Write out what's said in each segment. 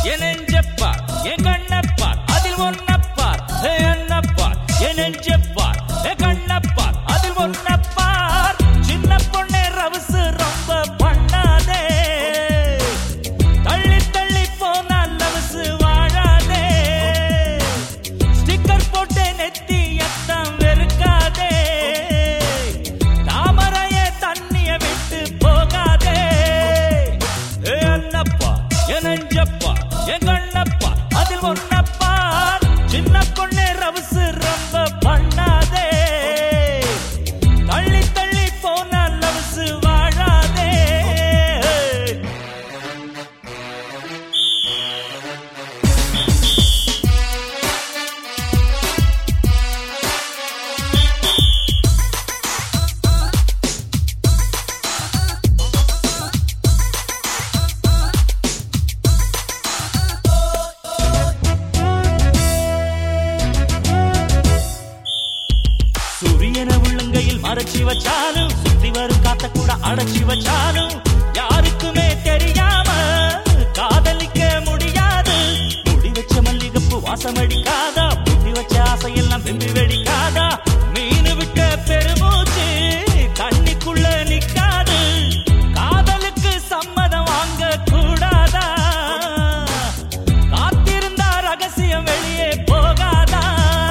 என் நெஞ்சப்பார் என் கண்ணப்பார் அதில் ஒன்னப்பார் என்னப்பார் என் நெஞ்சப்பார் என் கண்ணப்பார் அதில் ஒன்னப்பார் சின்ன பொண்ணே ரவுசு ரொம்ப பண்ணாதே தள்ளி தள்ளி போனால் லவுசு வாழாதே ஸ்டிக்கர் போட்டு நெத்தி எத்தம் வெறுக்காதே தாமரைய தண்ணிய விட்டு போகாதே என்னப்பா என் நெஞ்சப்பா என் கண்ணப்பா அதில் ஒன்னப்பார் சின்ன பொண்ணே ரவுசு ரொம்ப பண்ணாதே தள்ளி தள்ளி போனால் லவுசு வாழாதே சூரியனை உள்ளங்கையில் மறைச்சி வச்சாலும் சுத்தி வரும் காத்த கூட அடைச்சி வச்சாலும் யாருக்குமே தெரியாம காதலிக்க முடியாது முடி வச்ச மல்லிகைப்பூ வாசம் அடிக்காதா புட்டி வச்ச ஆசையெல்லாம் வெம்பி வெடிக்காதா மீனு விட்ட பெருமூச்சு தண்ணிக்குள்ள நிக்காது காதலுக்கு சம்மதம் வாங்க கூடாதா காத்திருந்தா ரகசியம் வெளியே போகாதா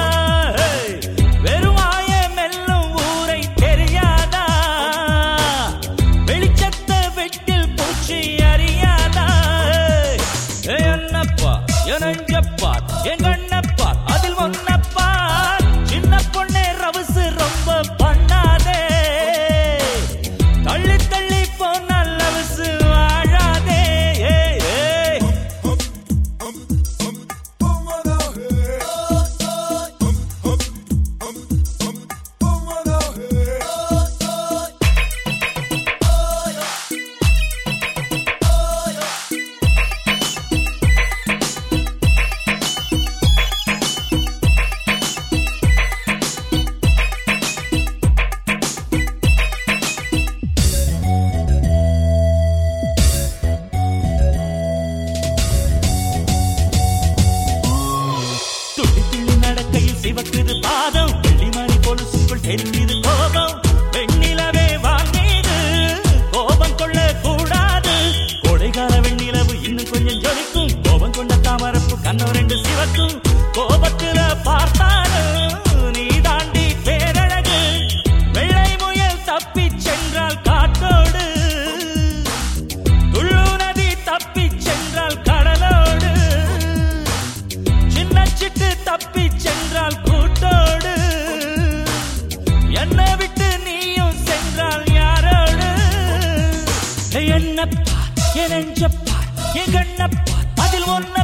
வெறுவாய மெல்லும் ஊரை தெரியாதா வெளிச்சத்த வெட்டில் பூச்சி அறியாதா என்னப்பா என் நெஞ்சப்பார் என் கண்ணப்பார் அதில் ஒன்னப்பார் சின்ன பொண்ணே ரவுசு ரொம்ப பண்ணாதே தள்ளி தள்ளி போனால் லவுசு வாழாதே துள்ளி துள்ளி நடக்கையில் சிவக்குது பாதம் வெள்ளிமணி கொலுசுக்குள் தெரிந்தது கோபம் வெண்ணிலவே வாங்கிது கோபம் கொள்ள கூடாது கோடைகால வெண்ணிலவு இன்னும் கொஞ்சம் ஜொலிக்கும் கோபம் கொண்ட தாமரப்பு கண்ணோ ரெண்டு சிவக்கும் கோபத்துல பார்த்தாலும் நீ தாண்டி பேரழகு வெள்ளை முயல் தப்பி சென்றால் காட்டோடு துள்ளு நதி தப்பி சென்றால் கடலோடு சின்ன சிட்டு தப்பி சென்றால் கூட்டோடு என்னை விட்டு நீயும் சென்றால் யாரோடு என்னப்பா என் நெஞ்சப்பா என் கண்ணப்பா அதில் ஒன்ன